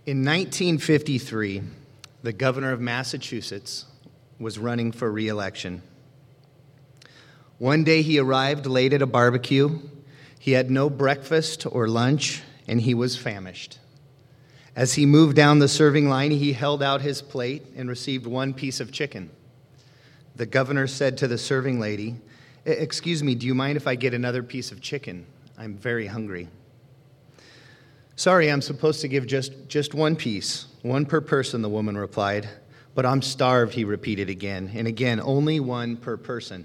In 1953, the governor of Massachusetts was running for re-election. One day he arrived late at a barbecue. He had no breakfast or lunch, and he was famished. As he moved down the serving line, he held out his plate and received one piece of chicken. The governor said to the serving lady, "Excuse me, do you mind if I get another piece of chicken? I'm very hungry." "Sorry, I'm supposed to give just one piece, one per person," the woman replied. "But I'm starved," he repeated again and again, "only one per person."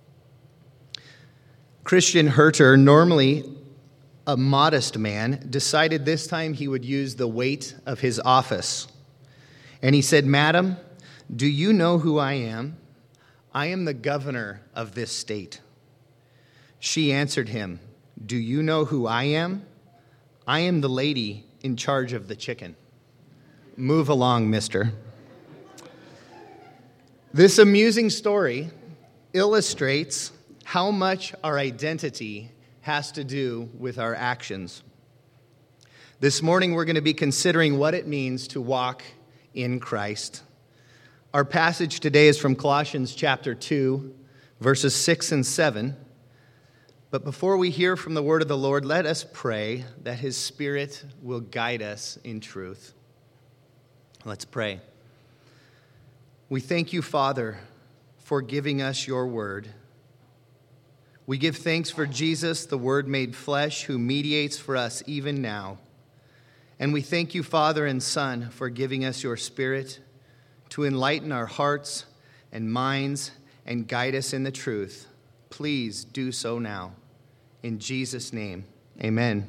Christian Herter, normally a modest man, decided this time he would use the weight of his office. And he said, "Madam, do you know who I am? I am the governor of this state." She answered him, "Do you know who I am? I am the lady in charge of the chicken. Move along, mister." This amusing story illustrates how much our identity has to do with our actions. This morning we're going to be considering what it means to walk in Christ. Our passage today is from Colossians chapter 2, verses 6 and 7. But before we hear from the word of the Lord, let us pray that his Spirit will guide us in truth. Let's pray. We thank you, Father, for giving us your word. We give thanks for Jesus, the Word made flesh, who mediates for us even now. And we thank you, Father and Son, for giving us your Spirit to enlighten our hearts and minds and guide us in the truth. Please do so now. In Jesus' name, amen.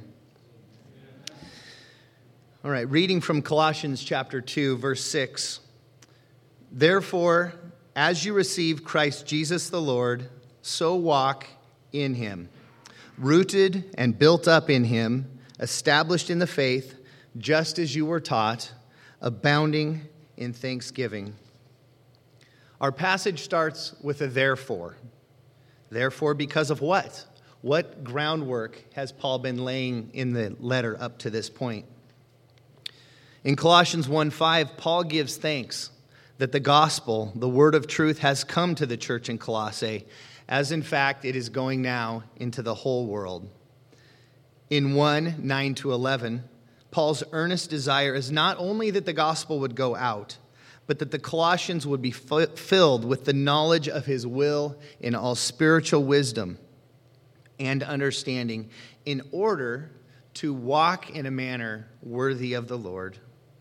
All right, reading from Colossians chapter 2, verse 6. "Therefore, as you receive Christ Jesus the Lord, so walk in him, rooted and built up in him, established in the faith, just as you were taught, abounding in thanksgiving." Our passage starts with a therefore. Therefore, because of what? What groundwork has Paul been laying in the letter up to this point? In Colossians 1:5, Paul gives thanks that the gospel, the word of truth, has come to the church in Colossae, as in fact it is going now into the whole world. In 1:9-11, Paul's earnest desire is not only that the gospel would go out, but that the Colossians would be filled with the knowledge of his will in all spiritual wisdom and understanding, in order to walk in a manner worthy of the Lord.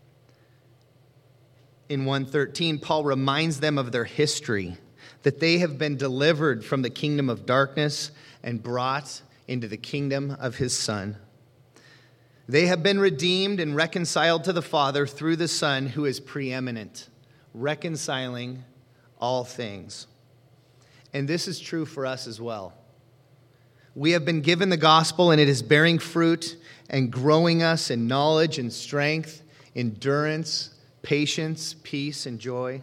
In 1:13, Paul reminds them of their history, that they have been delivered from the kingdom of darkness and brought into the kingdom of his Son. They have been redeemed and reconciled to the Father through the Son, who is preeminent, reconciling all things. And this is true for us as well. We have been given the gospel, and it is bearing fruit and growing us in knowledge and strength, endurance, patience, peace, and joy.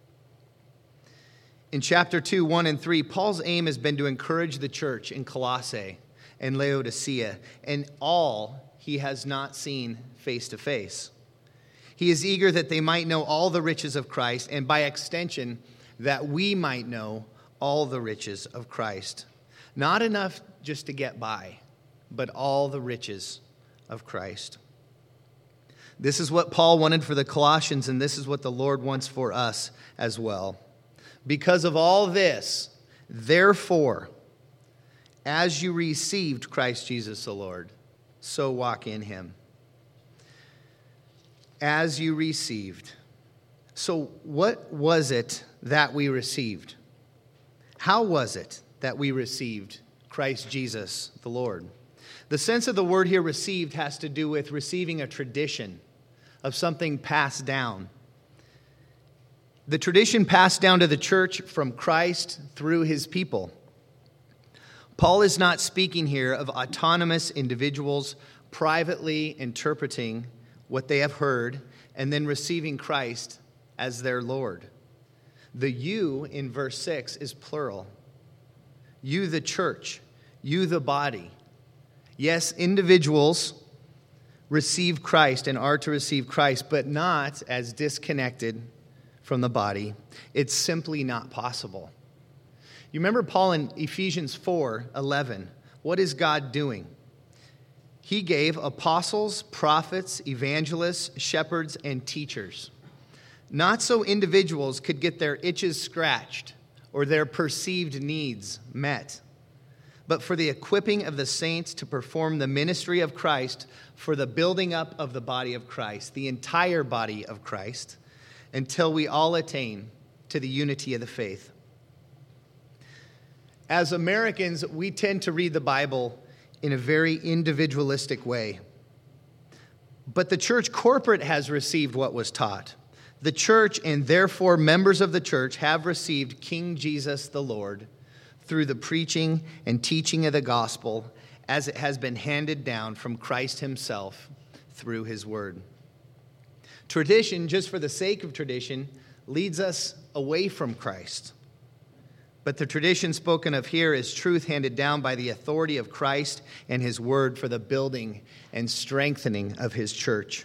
In chapter 2, 1 and 3, Paul's aim has been to encourage the church in Colossae and Laodicea and all he has not seen face to face. He is eager that they might know all the riches of Christ, and by extension, that we might know all the riches of Christ. Not enough just to get by, but all the riches of Christ. This is what Paul wanted for the Colossians, and this is what the Lord wants for us as well. Because of all this, therefore, as you received Christ Jesus the Lord, so walk in him. As you received. So what was it that we received? How was it that we received Christ Jesus the Lord? The sense of the word here, received, has to do with receiving a tradition of something passed down. The tradition passed down to the church from Christ through his people. Paul is not speaking here of autonomous individuals privately interpreting what they have heard and then receiving Christ as their Lord. The you in verse 6 is plural. You, the church. You, the body. Yes, individuals receive Christ and are to receive Christ, but not as disconnected from the body. It's simply not possible. You remember Paul in Ephesians 4:11. What is God doing? He gave apostles, prophets, evangelists, shepherds, and teachers. Not so individuals could get their itches scratched or their perceived needs met, but for the equipping of the saints to perform the ministry of Christ for the building up of the body of Christ, the entire body of Christ, until we all attain to the unity of the faith. As Americans, we tend to read the Bible in a very individualistic way. But the church corporate has received what was taught. The church, and therefore members of the church, have received King Jesus the Lord through the preaching and teaching of the gospel as it has been handed down from Christ himself through his word. Tradition, just for the sake of tradition, leads us away from Christ. But the tradition spoken of here is truth handed down by the authority of Christ and his word for the building and strengthening of his church.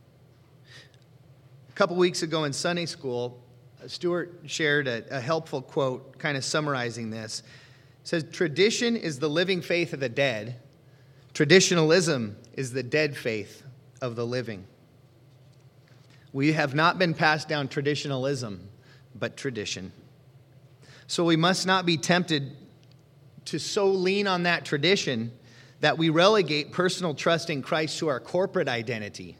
A couple weeks ago in Sunday school, Stuart shared a helpful quote kind of summarizing this. It says, "Tradition is the living faith of the dead. Traditionalism is the dead faith of the living." We have not been passed down traditionalism, but tradition. So we must not be tempted to so lean on that tradition that we relegate personal trust in Christ to our corporate identity.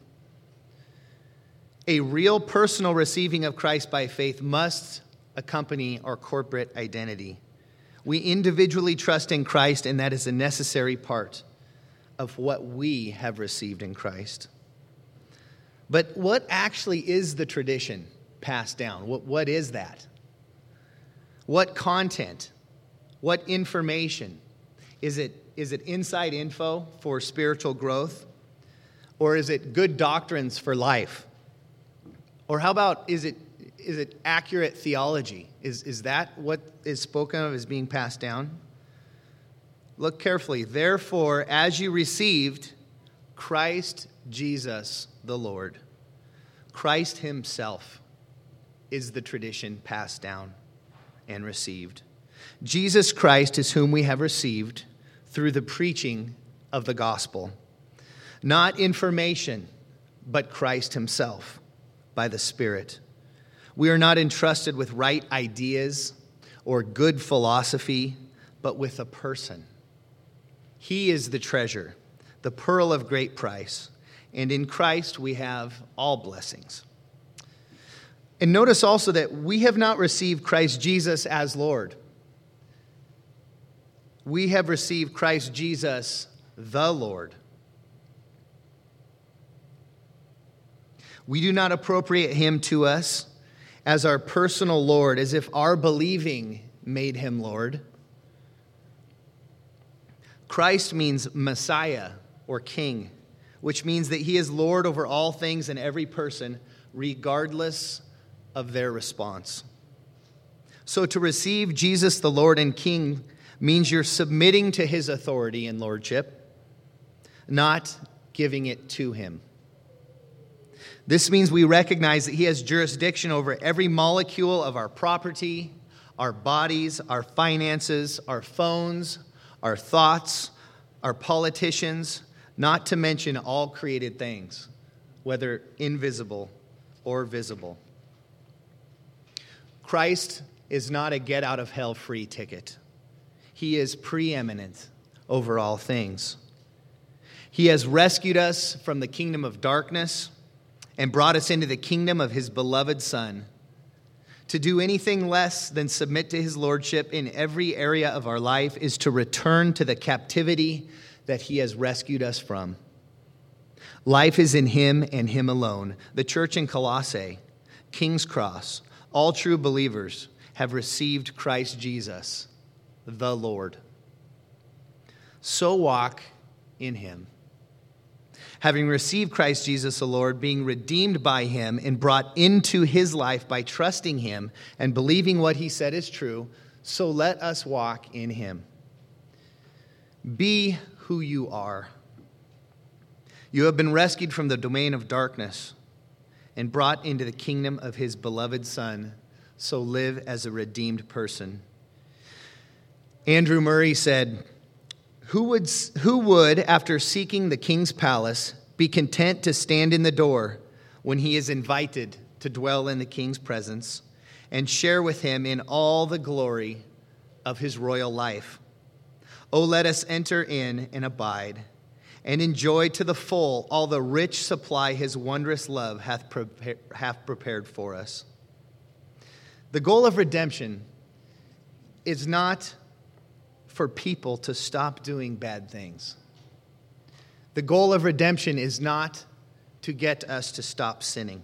A real personal receiving of Christ by faith must accompany our corporate identity. We individually trust in Christ, and that is a necessary part of what we have received in Christ. But what actually is the tradition passed down? What is that? What content? What information? Is it inside info for spiritual growth? Or is it good doctrines for life? Or how about, is it accurate theology? Is that what is spoken of as being passed down? Look carefully. "Therefore, as you received Christ Jesus the Lord," Christ himself is the tradition passed down and received. Jesus Christ is whom we have received through the preaching of the gospel. Not information, but Christ himself by the Spirit. We are not entrusted with right ideas or good philosophy, but with a person. He is the treasure, the pearl of great price, and in Christ we have all blessings. And notice also that we have not received Christ Jesus as Lord. We have received Christ Jesus the Lord. We do not appropriate him to us as our personal Lord, as if our believing made him Lord. Christ means Messiah or King, which means that he is Lord over all things and every person, regardless of their response. So to receive Jesus the Lord and King means you're submitting to his authority and lordship, not giving it to him. This means we recognize that he has jurisdiction over every molecule of our property, our bodies, our finances, our phones, our thoughts, our politicians, not to mention all created things, whether invisible or visible. Christ is not a get-out-of-hell free ticket. He is preeminent over all things. He has rescued us from the kingdom of darkness and brought us into the kingdom of his beloved Son. To do anything less than submit to his lordship in every area of our life is to return to the captivity that he has rescued us from. Life is in him and him alone. The church in Colossae, King's Cross, all true believers have received Christ Jesus, the Lord. So walk in him. Having received Christ Jesus the Lord, being redeemed by him and brought into his life by trusting him and believing what he said is true, so let us walk in him. Be who you are. You have been rescued from the domain of darkness and brought into the kingdom of his beloved Son, so live as a redeemed person. Andrew Murray said, Who would, after seeking the king's palace, be content to stand in the door when he is invited to dwell in the king's presence and share with him in all the glory of his royal life? Oh, let us enter in and abide and enjoy to the full all the rich supply his wondrous love hath prepared for us. The goal of redemption is not for people to stop doing bad things. The goal of redemption is not to get us to stop sinning.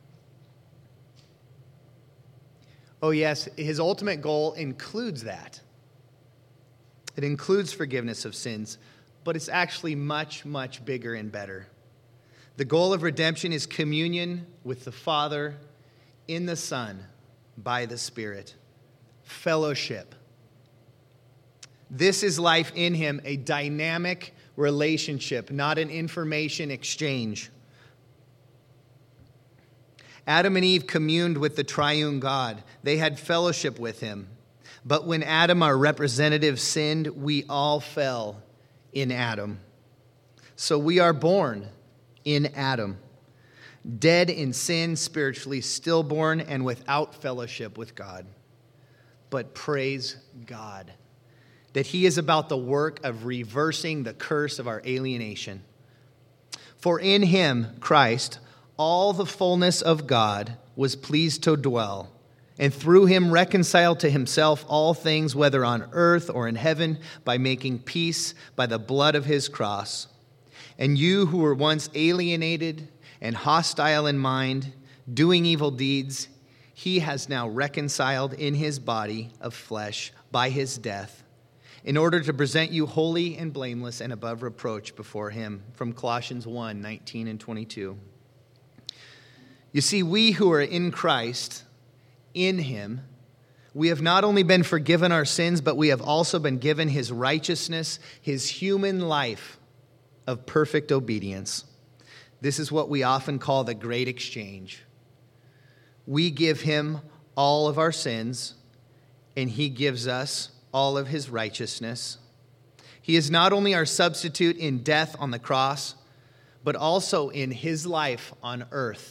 Oh yes, his ultimate goal includes that. It includes forgiveness of sins, but it's actually much, much bigger and better. The goal of redemption is communion with the Father in the Son by the Spirit. Fellowship. This is life in him, a dynamic relationship, not an information exchange. Adam and Eve communed with the triune God. They had fellowship with him. But when Adam, our representative, sinned, we all fell in Adam. So we are born in Adam, dead in sin, spiritually stillborn, and without fellowship with God. But praise God that he is about the work of reversing the curse of our alienation. For in him, Christ, all the fullness of God was pleased to dwell, and through him reconciled to himself all things, whether on earth or in heaven, by making peace by the blood of his cross. And you who were once alienated and hostile in mind, doing evil deeds, he has now reconciled in his body of flesh by his death, in order to present you holy and blameless and above reproach before him. From Colossians 1:19 and 22. You see, we who are in Christ, in him, we have not only been forgiven our sins, but we have also been given his righteousness, his human life of perfect obedience. This is what we often call the great exchange. We give him all of our sins, and he gives us all of his righteousness. He is not only our substitute in death on the cross, but also in his life on earth.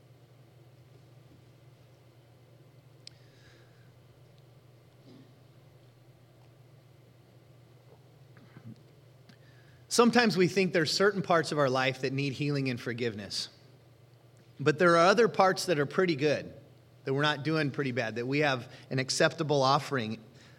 Sometimes we think there's certain parts of our life that need healing and forgiveness. But there are other parts that are pretty good, that we're not doing pretty bad, that we have an acceptable offering.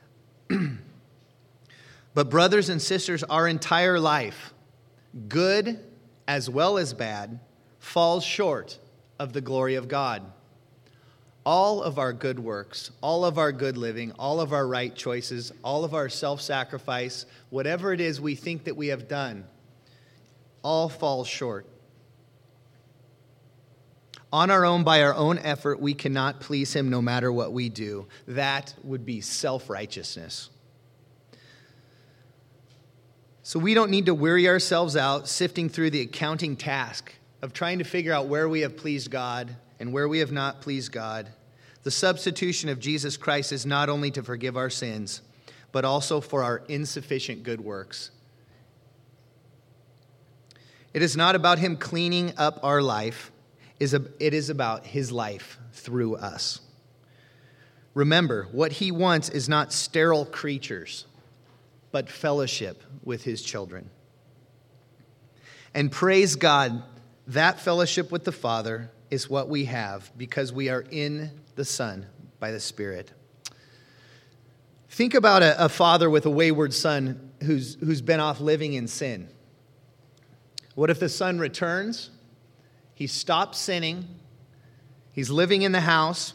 But brothers and sisters, our entire life, good as well as bad, falls short of the glory of God. All of our good works, all of our good living, all of our right choices, all of our self-sacrifice, whatever it is we think that we have done, all falls short. On our own, by our own effort, we cannot please him no matter what we do. That would be self-righteousness. So we don't need to weary ourselves out sifting through the accounting task of trying to figure out where we have pleased God and where we have not pleased God. The substitution of Jesus Christ is not only to forgive our sins, but also for our insufficient good works. It is not about him cleaning up our life. It is about his life through us. Remember, what he wants is not sterile creatures, but fellowship with his children. And praise God, that fellowship with the Father is what we have because we are in the Son by the Spirit. Think about a father with a wayward son who's been off living in sin. What if the son returns? He stops sinning. He's living in the house,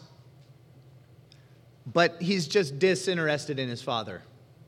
but he's just disinterested in his father.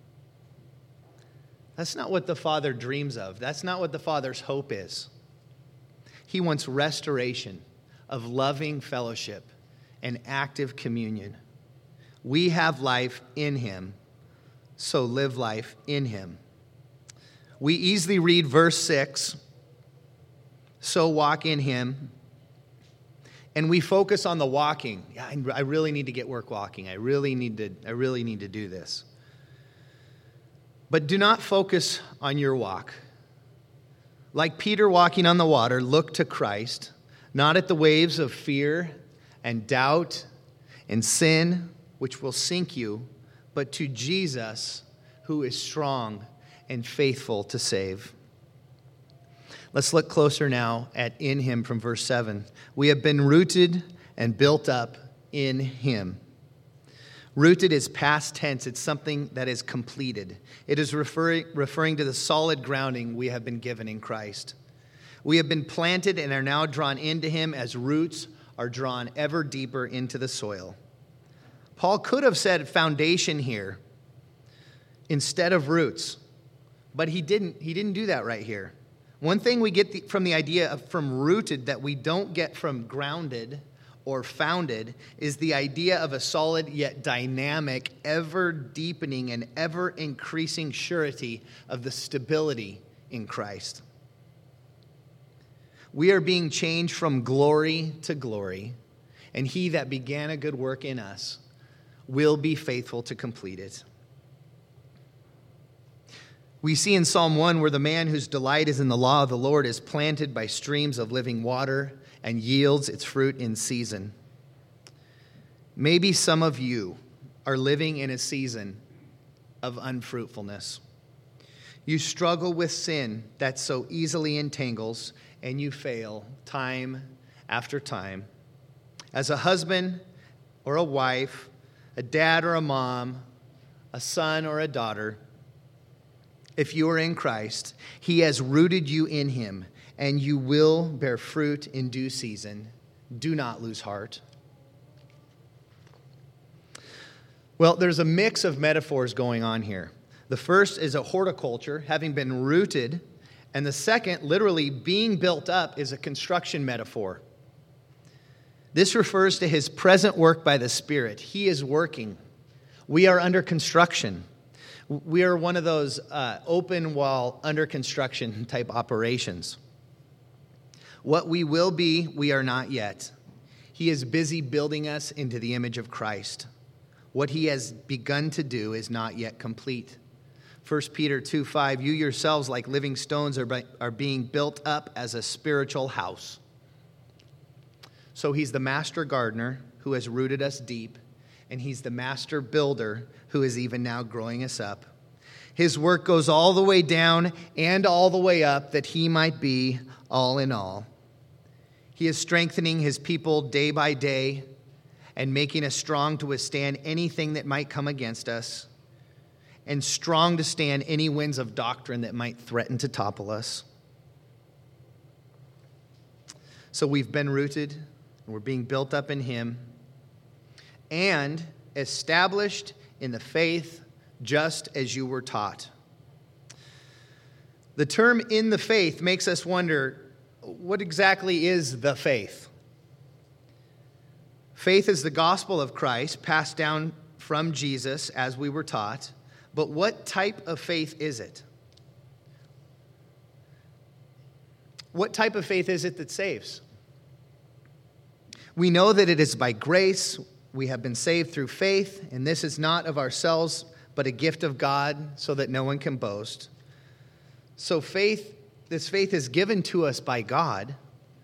That's not what the Father dreams of. That's not what the Father's hope is. He wants restoration of loving fellowship and active communion. We have life in him, so live life in him. We easily read verse 6 so walk in him. And we focus on the walking. Yeah, I really need to get work walking. I really need to do this. But do not focus on your walk. Like Peter walking on the water, look to Christ, not at the waves of fear and doubt and sin, which will sink you, but to Jesus, who is strong and faithful to save. Let's look closer now at in him from verse 7. We have been rooted and built up in him. Rooted is past tense. It's something that is completed. It is referring to the solid grounding we have been given in Christ. We have been planted and are now drawn into him as roots are drawn ever deeper into the soil. Paul could have said foundation here instead of roots, but he didn't. He didn't do that right here. One thing we get from the idea of from rooted that we don't get from grounded or founded is the idea of a solid yet dynamic, ever deepening and ever increasing surety of the stability in Christ. We are being changed from glory to glory, and he that began a good work in us will be faithful to complete it. We see in Psalm 1 where the man whose delight is in the law of the Lord is planted by streams of living water and yields its fruit in season. Maybe some of you are living in a season of unfruitfulness. You struggle with sin that so easily entangles, and you fail time after time. As a husband or a wife, a dad or a mom, a son or a daughter, if you are in Christ, he has rooted you in him, and you will bear fruit in due season. Do not lose heart. Well, there's a mix of metaphors going on here. The first is a horticulture, having been rooted, and the second, literally being built up, is a construction metaphor. This refers to his present work by the Spirit. He is working. We are under construction. We are one of those open while under construction type operations. What we will be, we are not yet. He is busy building us into the image of Christ. What he has begun to do is not yet complete. 1 Peter 2:5, you yourselves like living stones are being built up as a spiritual house. So he's the master gardener who has rooted us deep, and he's the master builder who is even now growing us up. His work goes all the way down and all the way up that he might be all in all. He is strengthening his people day by day and making us strong to withstand anything that might come against us, and strong to stand any winds of doctrine that might threaten to topple us. So we've been rooted, and we're being built up in him, and established in the faith just as you were taught. The term in the faith makes us wonder, what exactly is the faith? Faith is the gospel of Christ passed down from Jesus as we were taught. But what type of faith is it? What type of faith is it that saves? We know that it is by grace. We have been saved through faith, and this is not of ourselves, but a gift of God, so that no one can boast. So this faith is given to us by God.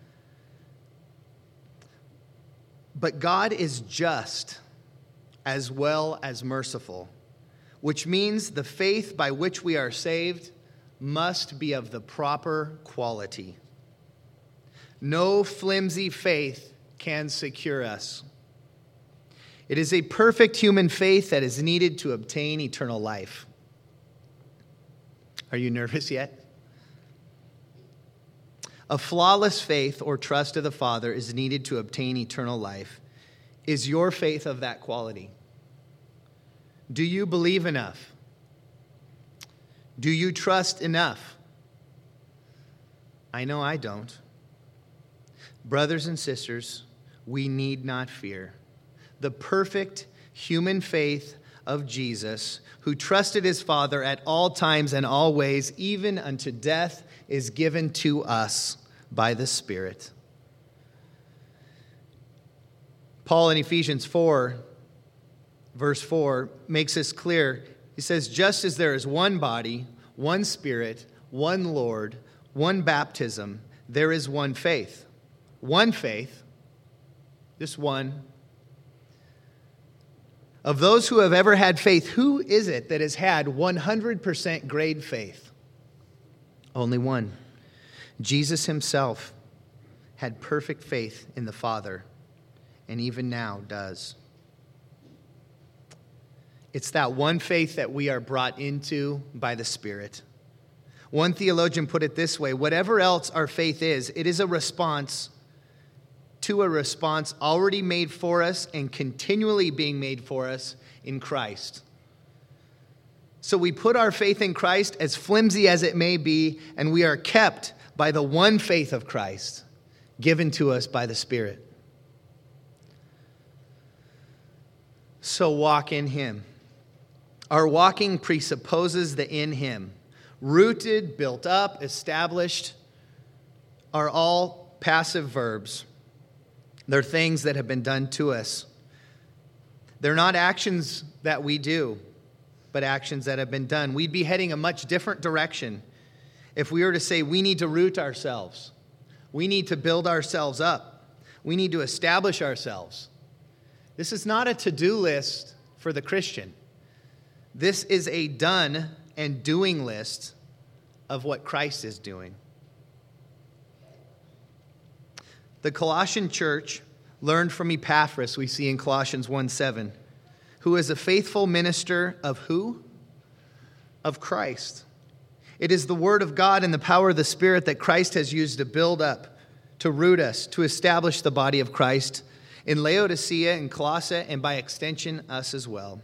But God is just as well as merciful, which means the faith by which we are saved must be of the proper quality. No flimsy faith can secure us. It is a perfect human faith that is needed to obtain eternal life. Are you nervous yet? A flawless faith or trust of the Father is needed to obtain eternal life. Is your faith of that quality? Do you believe enough? Do you trust enough? I know I don't. Brothers and sisters, we need not fear. The perfect human faith of Jesus, who trusted his Father at all times and all ways, even unto death, is given to us by the Spirit. Paul in Ephesians 4, verse 4, makes this clear. He says, just as there is one body, one Spirit, one Lord, one baptism, there is one faith. One faith, just one. Of those who have ever had faith, who is it that has had 100% grade faith? Only one. Jesus himself had perfect faith in the Father, and even now does. It's that one faith that we are brought into by the Spirit. One theologian put it this way: whatever else our faith is, it is a response to a response already made for us and continually being made for us in Christ. So we put our faith in Christ, as flimsy as it may be, and we are kept by the one faith of Christ given to us by the Spirit. So walk in Him. Our walking presupposes the in Him. Rooted, built up, established are all passive verbs. They're things that have been done to us. They're not actions that we do, but actions that have been done. We'd be heading a much different direction if we were to say we need to root ourselves. We need to build ourselves up. We need to establish ourselves. This is not a to-do list for the Christian. This is a done and doing list of what Christ is doing. The Colossian church learned from Epaphras, we see in Colossians 1:7, who is a faithful minister of who? Of Christ. It is the word of God and the power of the Spirit that Christ has used to build up, to root us, to establish the body of Christ in Laodicea and Colossae, and by extension, us as well.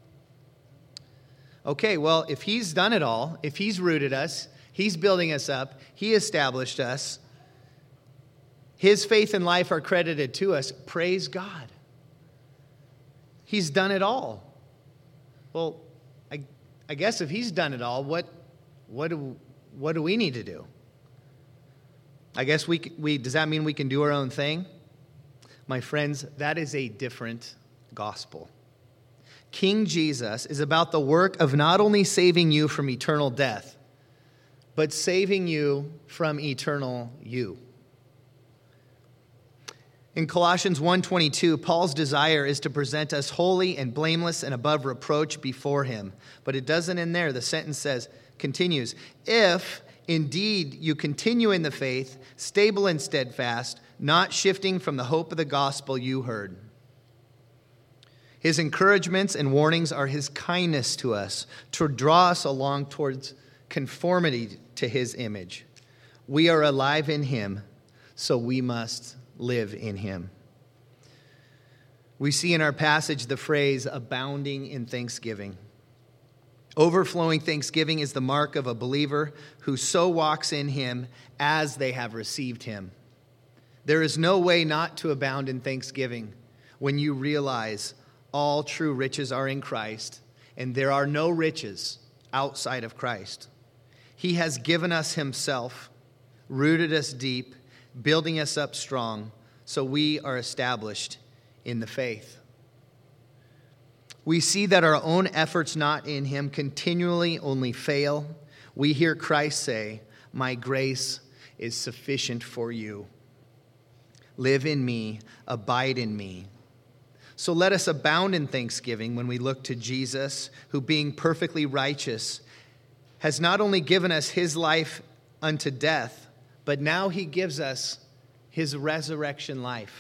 Okay, well, if He's done it all, if He's rooted us, He's building us up, He established us, His faith and life are credited to us, praise God. He's done it all. Well, I guess if He's done it all, what do we need to do? I guess we does that mean we can do our own thing? My friends, that is a different gospel. King Jesus is about the work of not only saving you from eternal death, but saving you from eternal you. In Colossians 1:22, Paul's desire is to present us holy and blameless and above reproach before Him. But it doesn't end there. The sentence continues, if indeed you continue in the faith, stable and steadfast, not shifting from the hope of the gospel you heard. His encouragements and warnings are His kindness to us, to draw us along towards conformity to His image. We are alive in Him, so we must live in Him. We see in our passage the phrase abounding in thanksgiving. Overflowing thanksgiving is the mark of a believer who so walks in Him as they have received Him. There is no way not to abound in thanksgiving when you realize all true riches are in Christ, and there are no riches outside of Christ. He has given us Himself, rooted us deep, building us up strong, so we are established in the faith. We see that our own efforts not in Him continually only fail. We hear Christ say, "My grace is sufficient for you. Live in me, abide in me." So let us abound in thanksgiving when we look to Jesus, who being perfectly righteous, has not only given us His life unto death, but now He gives us His resurrection life.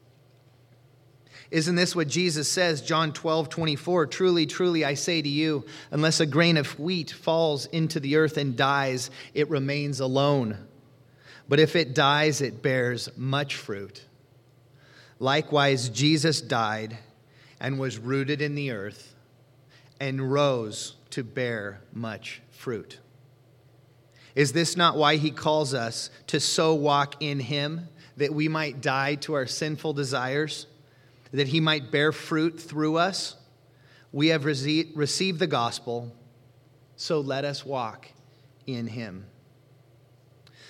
Isn't this what Jesus says, John 12:24? Truly, truly, I say to you, unless a grain of wheat falls into the earth and dies, it remains alone. But if it dies, it bears much fruit. Likewise, Jesus died and was rooted in the earth and rose to bear much fruit. Is this not why He calls us to so walk in Him, that we might die to our sinful desires, that He might bear fruit through us? We have received the gospel, so let us walk in Him.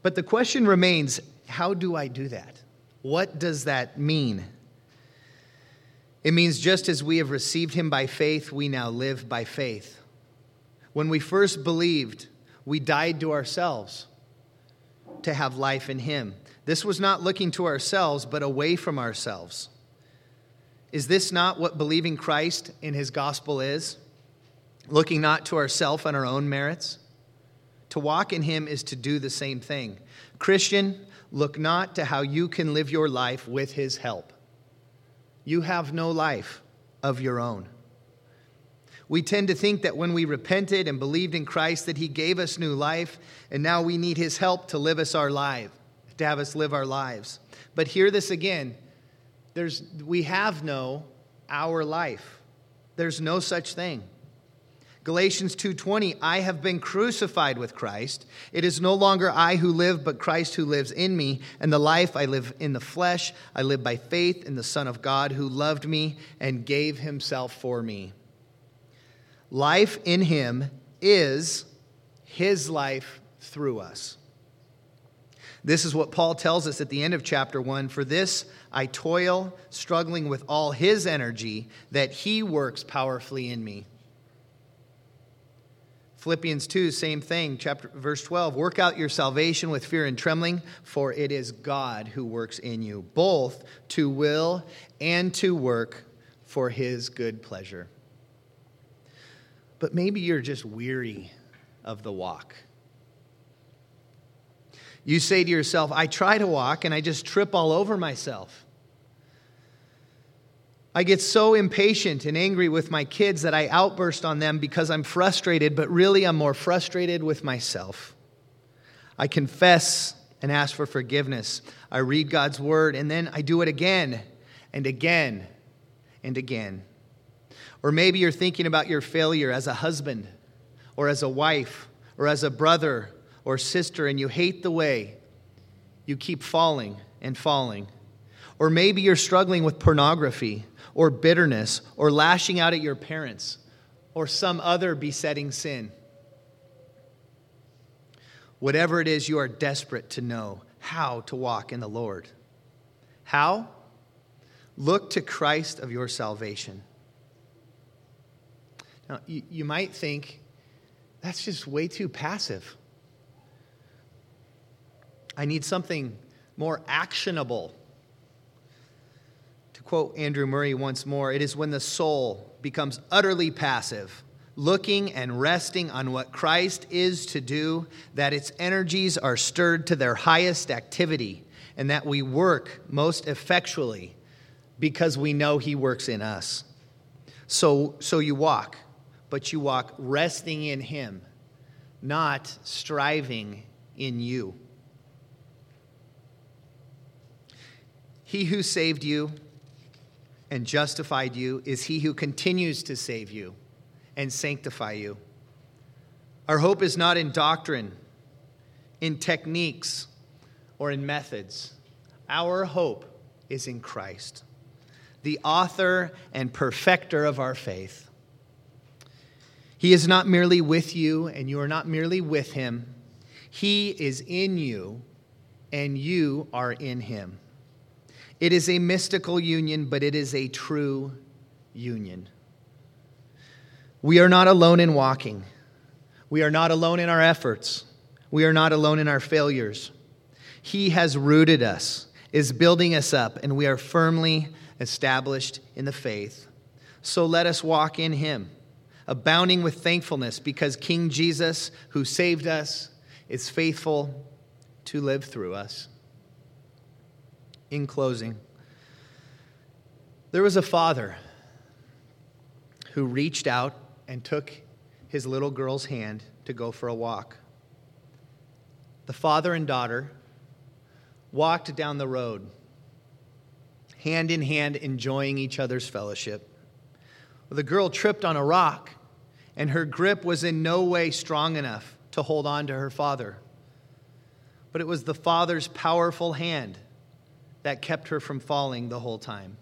But the question remains, how do I do that? What does that mean? It means just as we have received him by faith, we now live by faith. When we first believed, we died to ourselves to have life in him. This was not looking to ourselves, but away from ourselves. Is this not what believing Christ in his gospel is? Looking not to ourselves and our own merits? To walk in him is to do the same thing. Christian, look not to how you can live your life with his help. You have no life of your own. We tend to think that when we repented and believed in Christ that he gave us new life, and now we need his help to live us our life, to have us live our lives. But hear this again. We have no our life. There's no such thing. Galatians 2:20, I have been crucified with Christ. It is no longer I who live, but Christ who lives in me. And the life I live in the flesh, I live by faith in the Son of God who loved me and gave himself for me. Life in him is his life through us. This is what Paul tells us at the end of chapter 1. For this I toil, struggling with all his energy, that he works powerfully in me. Philippians 2, same thing, verse 12. Work out your salvation with fear and trembling, for it is God who works in you, both to will and to work for his good pleasure. But maybe you're just weary of the walk. You say to yourself, I try to walk and I just trip all over myself. I get so impatient and angry with my kids that I outburst on them because I'm frustrated, but really I'm more frustrated with myself. I confess and ask for forgiveness. I read God's word and then I do it again and again and again. Or maybe you're thinking about your failure as a husband or as a wife or as a brother or sister, and you hate the way you keep falling and falling. Or maybe you're struggling with pornography or bitterness or lashing out at your parents or some other besetting sin. Whatever it is, you are desperate to know how to walk in the Lord. How? Look to Christ of your salvation. Now, you might think, that's just way too passive. I need something more actionable. To quote Andrew Murray once more, it is when the soul becomes utterly passive, looking and resting on what Christ is to do, that its energies are stirred to their highest activity, and that we work most effectually because we know he works in us. So you walk. But you walk resting in him, not striving in you. He who saved you and justified you is he who continues to save you and sanctify you. Our hope is not in doctrine, in techniques, or in methods. Our hope is in Christ, the author and perfecter of our faith. He is not merely with you, and you are not merely with him. He is in you, and you are in him. It is a mystical union, but it is a true union. We are not alone in walking. We are not alone in our efforts. We are not alone in our failures. He has rooted us, is building us up, and we are firmly established in the faith. So let us walk in him, abounding with thankfulness, because King Jesus, who saved us, is faithful to live through us. In closing, there was a father who reached out and took his little girl's hand to go for a walk. The father and daughter walked down the road, hand in hand, enjoying each other's fellowship. The girl tripped on a rock, and her grip was in no way strong enough to hold on to her father. But it was the father's powerful hand that kept her from falling the whole time.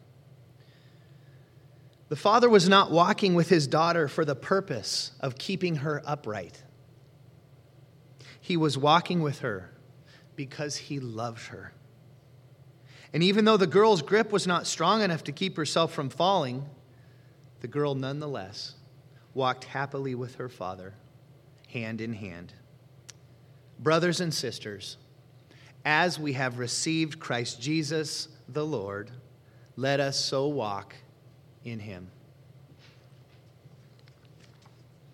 The father was not walking with his daughter for the purpose of keeping her upright. He was walking with her because he loved her. And even though the girl's grip was not strong enough to keep herself from falling, the girl nonetheless walked happily with her father, hand in hand. Brothers and sisters, as we have received Christ Jesus the Lord, let us so walk in him.